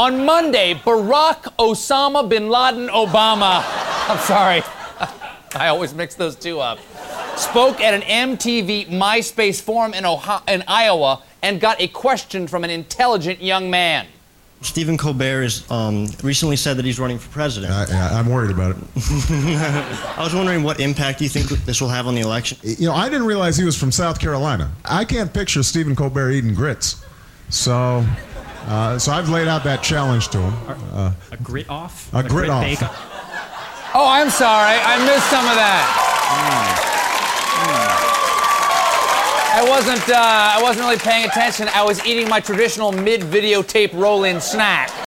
On Monday, Barack Osama bin Laden Obama, I'm sorry, I always mix those two up, spoke at an MTV MySpace forum in Iowa and got a question from an intelligent young man. Stephen Colbert has recently said that he's running for president. I'm worried about it. I was wondering what impact do you think this will have on the election? You know, I didn't realize he was from South Carolina. I can't picture Stephen Colbert eating grits. So I've laid out that challenge to him. A grit off? A grit off. Bake? Oh, I'm sorry. I missed some of that. I wasn't really paying attention. I was eating my traditional mid-videotape roll-in snack.